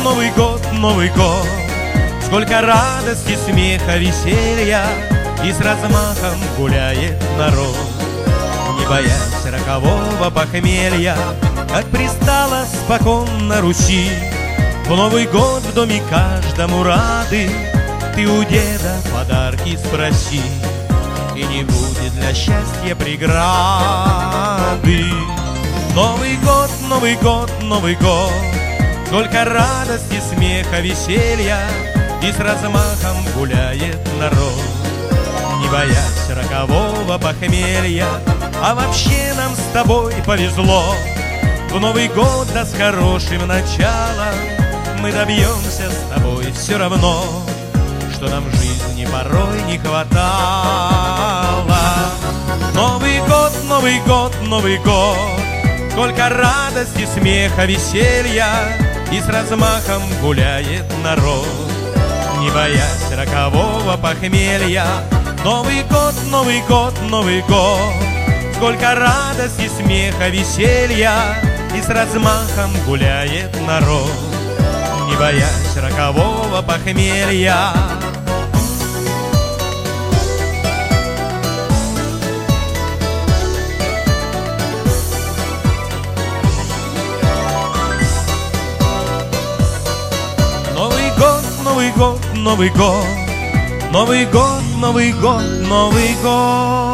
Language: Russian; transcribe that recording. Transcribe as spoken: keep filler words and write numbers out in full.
Новый год, Новый год. Сколько радости, смеха, веселья, и с размахом гуляет народ, не боясь рокового похмелья, как пристало спокон на Руси. В Новый год в доме каждому рады, ты у деда подарки спроси, и не будет для счастья преграды. Новый год, Новый год, Новый год. Сколько радости, смеха, веселья, и с размахом гуляет народ, не боясь рокового похмелья. А вообще нам с тобой повезло. В Новый год, да с хорошим началом, мы добьемся с тобой все равно, что нам в жизни порой не хватало. Новый год, Новый год, Новый год. Сколько радости, смеха, веселья, и с размахом гуляет народ, не боясь рокового похмелья. Новый год, Новый год, Новый год. Сколько радости, смеха, веселья, и с размахом гуляет народ, не боясь рокового похмелья. Новый год, Новый год, Новый год. Новый год, Новый год, Новый год.